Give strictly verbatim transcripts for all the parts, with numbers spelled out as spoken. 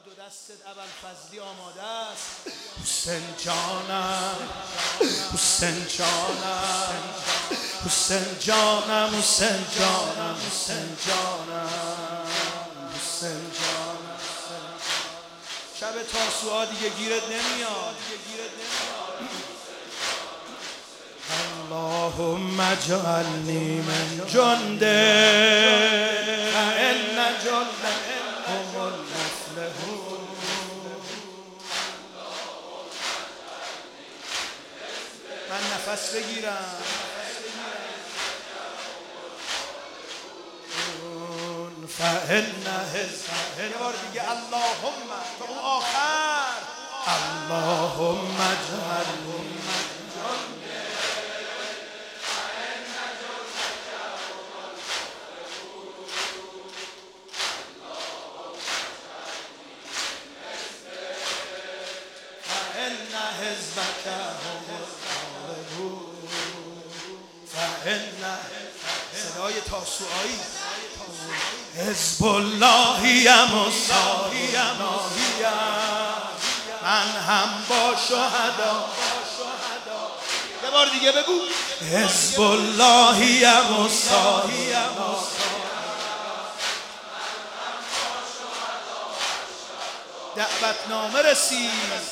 دو دستت ابوالفضلی آماده است. حسین جانم حسین جانم حسین جانم حسین جانم حسین جانم حسین جانم. شب تاسوعا دیگه گیرت نمیاد. اللهم اجعلنی من جنده فإن جندهم المفلحون. من نفس بگیرم. فإن حزب یه بار دیگه اللهم تا اون آخر. اللهم اجعلنی فإن حزبك هم الغالبون. فإن صدای تاسوعایی. حزب اللهیم و صاحیم من هم با شهدا. یه بار دیگه بگو. حزب اللهیم و صاحیم دعوتنامه رسید.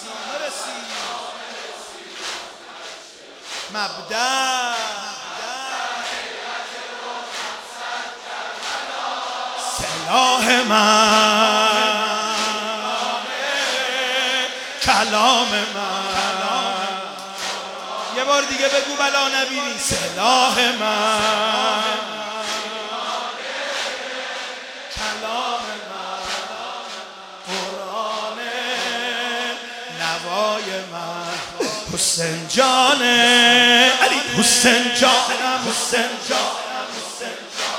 مبدأ سلاح من کلام من. یه بار دیگه بگو بلا نبینی. سلاح من کلام من قرآن نوای من. حسین جان علی حسین جانم حسین جانم حسین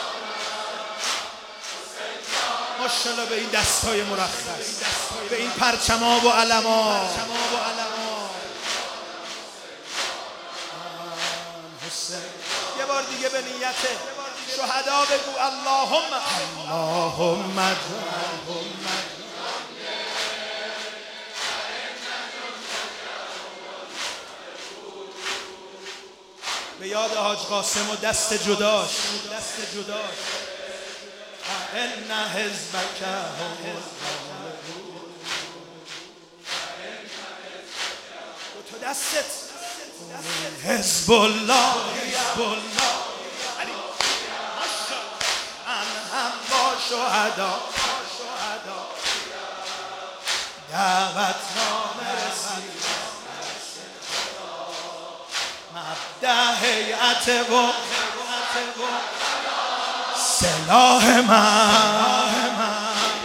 ماشاءالله به این دستای مرخص، به این پرچما و علما. یه بار دیگه به نیت شهدا بگو اللهم اللهم اللهم به یاد حاج قاسم و دست جداش. دست جداش. ان حزبک هم الغالبون. دو تا دستت. حزب الله حزب الله من هم با شهدا دعوتنامه رسید. مبدأ هیئت و سلاح من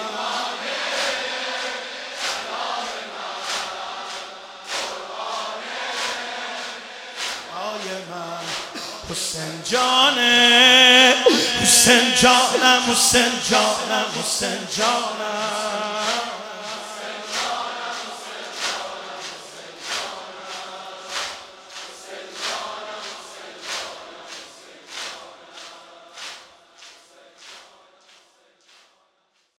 حسین جانم حسین جانم حسین جانم حسین جانم